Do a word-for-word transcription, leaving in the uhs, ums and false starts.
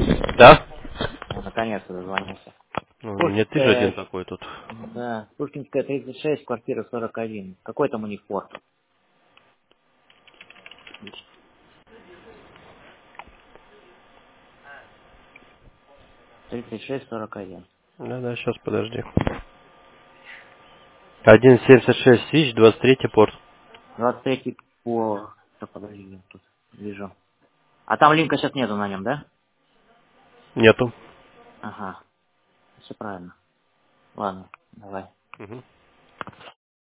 Да? Ну, наконец-то дозвонился. Ну, не ты же один Пушкинская, такой тут. да, Пушкинская тридцать шесть, квартира сорок один. Какой там у них порт? тридцать шесть сорок один. Да-да, сейчас, подожди. один семьдесят шесть Свич, двадцать третий порт. двадцать третий по... Да, подожди, я тут вижу. А там линка сейчас нету на нем, да? Нету. Ага, все правильно. Ладно, давай. Мгм.